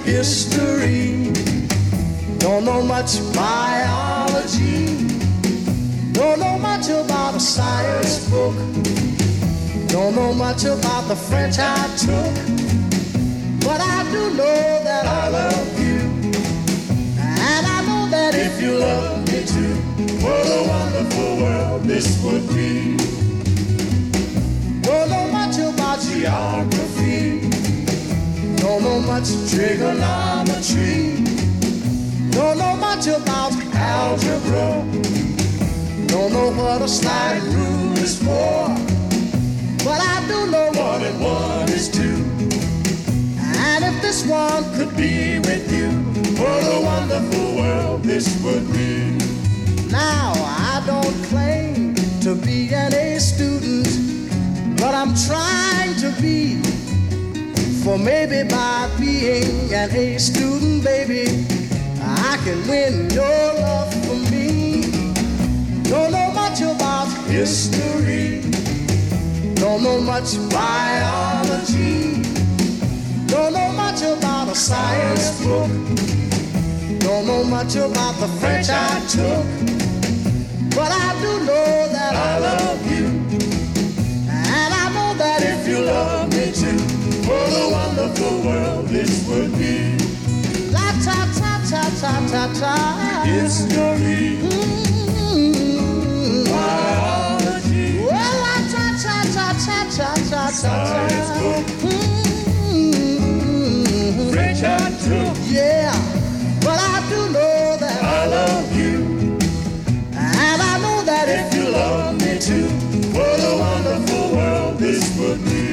history. Don't know much biology. Don't know much about a science book. Don't know much about the French I took. But I do know that I love you. And I know that if you love me too, what a wonderful world this would be. Don't know much about geography. Don't know much trigonometry. Don't know much about algebra. Don't know what a slide rule is for. But I do know 1 and 1 is 2. And if this one could be with you, what a wonderful world this would be. Now, I don't claim to be an A student, but I'm trying to be. For maybe by being an A student, baby, I can win your love for me. Don't know much about history. Don't know much biology. Don't know much about a science book. Don't know much about the French I took. But I do know that I love you. And I know that if you love me too, what a wonderful world this would be. La ta ta ta ta ta ta. History. Biology. Well, la ta ta ta ta ta ta ta. Science book. French I took. Yeah, but I do know that I love you. And I know that if you love me too, what a wonderful world this would be.